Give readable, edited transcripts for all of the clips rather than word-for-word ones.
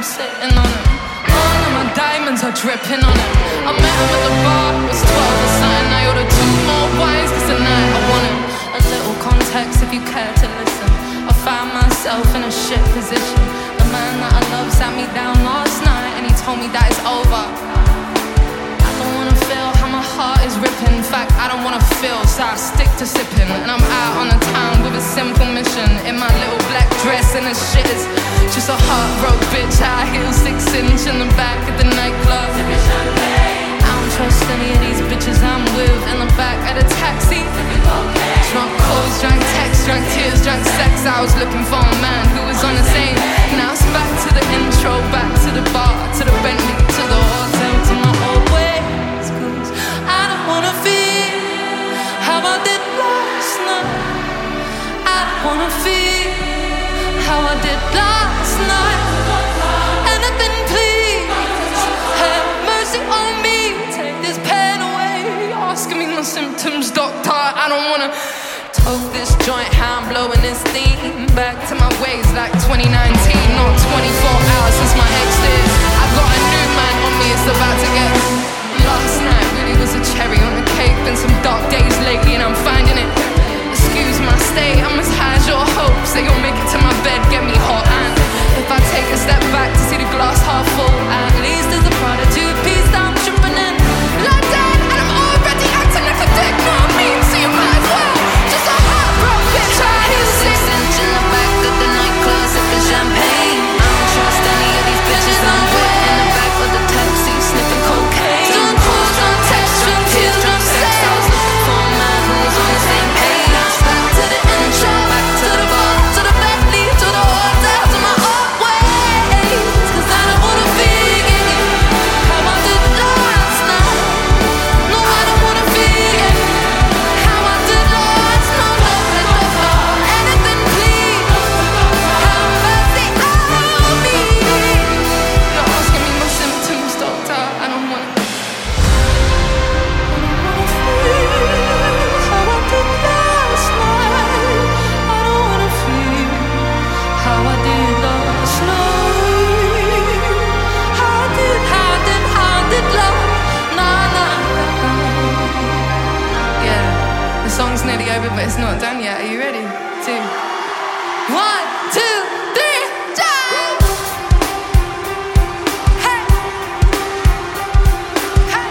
sitting on him. All of my diamonds are dripping on him. I met him at the bar, it was 12 or something. I ordered 2 more wines cause tonight I want him. A little context if you care to listen. I found myself in a shit position. The man that I love sat me down last night and he told me that it's over. I don't wanna feel how my heart is ripping. In fact, I don't wanna feel, so I stick to sipping. And I'm out on the town with a simple mission. In my little black dress and the shit is just a heartbroken bitch. High heels 6-inch in the back of the nightclub. I don't trust any of these bitches I'm with. In the back of the taxi, drunk calls, drank texts, drank tears, drank sex. I was looking for a man who was on the same. Now it's back to the intro, back to the bar, to the Bentley, to the hotel, to my old ways. Cause I don't wanna feel how I did last night. I don't wanna feel how I did last night. Anything please, have mercy on me. Take this pain away. Asking me my symptoms, doctor. I don't wanna toke this joint, how I'm blowing this steam. Back to my ways like 2019, not 24 hours since my ex did. I've got a new man on me, it's about to get. Last night really was a cherry on the cake. Been some dark days lately and I'm finding it. Excuse my state, I'm as high as your hopes that you'll make it to my bed, get me hot. And if I take a step back to see the glass half full, at least there's a part of 2-piece that I'm tripping in. Like that, and I'm already acting like a dick, know what I mean? So you might as well just a heartbroken bitch. I hear 6-inch in the back of the nightclub, sipping champagne. I don't trust any of these bitches I'm with. In the back of the taxi, sniffing cocaine. Drunk calls, drunk texts, drunk tears, drunk sex. I was looking for a man who was on the same page. Back to the intro, back to the bar, to the Bentley, to the hotel, to my old ways. Cause I don't wanna feel how I did last night. No, I don't wanna feel how I did last night. No, anything please, have mercy on me. You're asking me my symptoms, doctor. I don't wanna feel how I did last night. I don't wanna feel how I did last night. How did love? Nah. Yeah, the song's nearly over, but it's not done yet. Are you ready? 2, 1, 2, 3, jump! Hey, hey.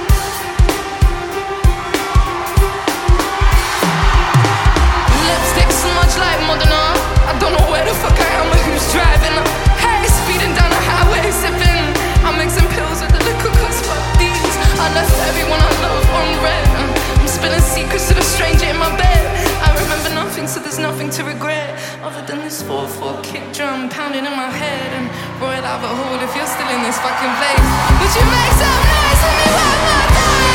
Lipstick smudge like modern art. I don't know where the fuck I am or who's driving. Hey, speeding down the highway, sipping. I'm mixing pills with the liquor cause fuck these. I left everyone I love on red. I'm spilling secrets to the stranger in my bed. I remember nothing, so there's nothing to regret other than this 4/4 kick drum pounding in my head. And Royal Albert Hall, if you're still in this fucking place, would you make some noise for me one more time?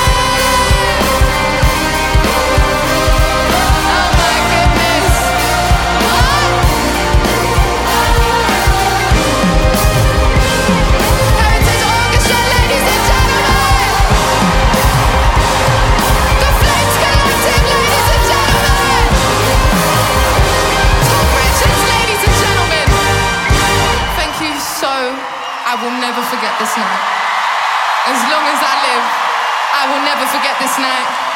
Oh my goodness. Heritage Orchestra, ladies and gentlemen. The Flames Collective, ladies and gentlemen. Tom Richards, ladies and gentlemen. Thank you so. I will never forget this night. As long as I live, I will never forget this night.